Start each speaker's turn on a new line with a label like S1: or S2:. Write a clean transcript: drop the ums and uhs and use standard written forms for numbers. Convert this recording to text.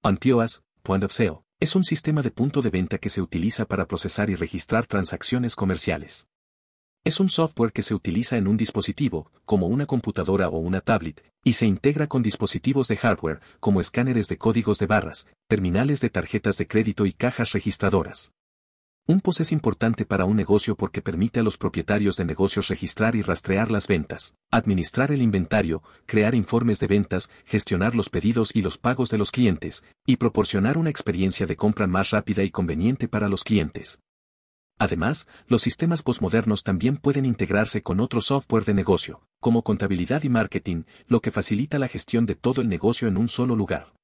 S1: Un POS, Point of Sale, es un sistema de punto de venta que se utiliza para procesar y registrar transacciones comerciales. Es un software que se utiliza en un dispositivo, como una computadora o una tablet, y se integra con dispositivos de hardware, como escáneres de códigos de barras, terminales de tarjetas de crédito y cajas registradoras. Un POS es importante para un negocio porque permite a los propietarios de negocios registrar y rastrear las ventas, administrar el inventario, crear informes de ventas, gestionar los pedidos y los pagos de los clientes, y proporcionar una experiencia de compra más rápida y conveniente para los clientes. Además, los sistemas posmodernos también pueden integrarse con otro software de negocio, como contabilidad y marketing, lo que facilita la gestión de todo el negocio en un solo lugar.